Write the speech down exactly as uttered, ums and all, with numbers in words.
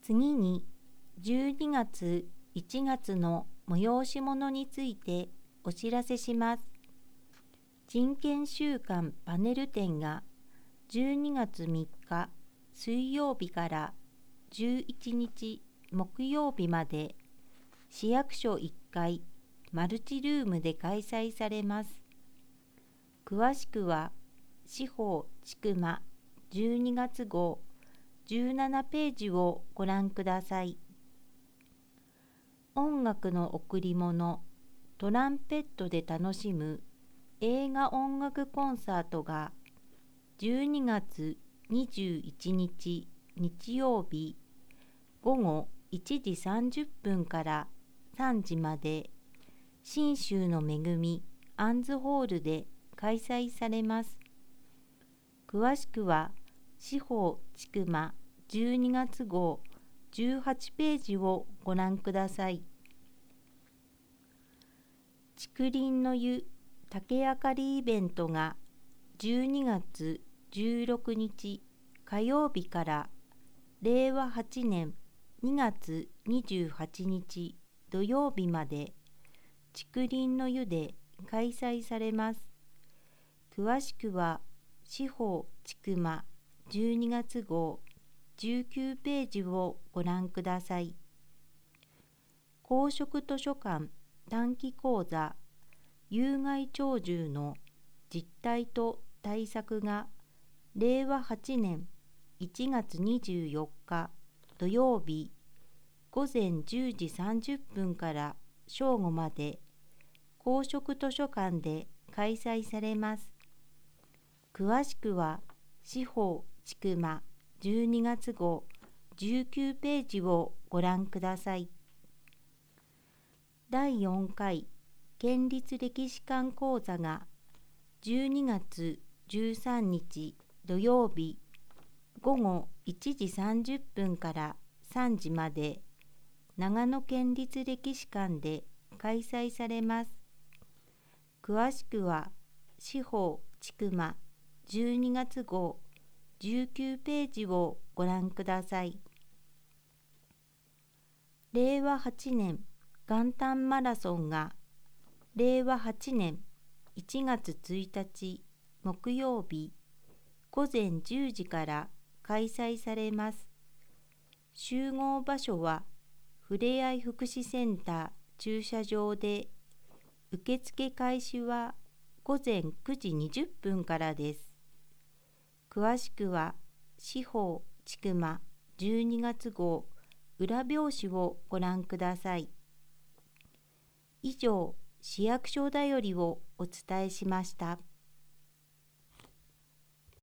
次にじゅうにがつ、いちがつの催し物についてお知らせします。人権週間パネル展がじゅうにがつみっか水曜日からじゅういちにち木曜日まで市役所いっかいマルチルームで開催されます。詳しくは司法ちくまじゅうにがつ号じゅうななページをご覧ください。音楽の贈り物、トランペットで楽しむ映画音楽コンサートがじゅうにがつにじゅういちにち日曜日ごごいちじさんじゅっぷんからさんじまで信州の恵みアンズホールで開催されます。詳しくは司法ちくまじゅうにがつ号じゅうはちページをご覧ください。竹林の湯竹あかりイベントがじゅうにがつじゅうろくにち火曜日かられいわはちねんにがつにじゅうはちにち土曜日まで竹林の湯で開催されます。詳しくは司法ちくまじゅうにがつ号じゅうきゅうページをご覧ください。公職図書館短期講座有害鳥獣の実態と対策がれいわはちねんいちがつにじゅうよっか土曜日ごぜんじゅうじさんじゅっぷんから正午まで公職図書館で開催されます。詳しくは司法ちくまじゅうにがつ号じゅうきゅうページをご覧ください。だいよんかい県立歴史館講座がじゅうにがつじゅうさんにち土曜日ごごいちじさんじゅっぷんからさんじまで長野県立歴史館で開催されます。詳しくは司法ちくまじゅうにがつ号じゅうきゅうページをご覧ください。れいわはちねん元旦マラソンがれいわはちねんいちがつついたち木曜日ごぜんじゅうじから開催されます。集合場所はふれあい福祉センター駐車場で、受付開始はごぜんくじにじゅっぷんからです。詳しくは司法ちくまじゅうにがつ号裏表紙をご覧ください。以上、市役所だよりをお伝えしました。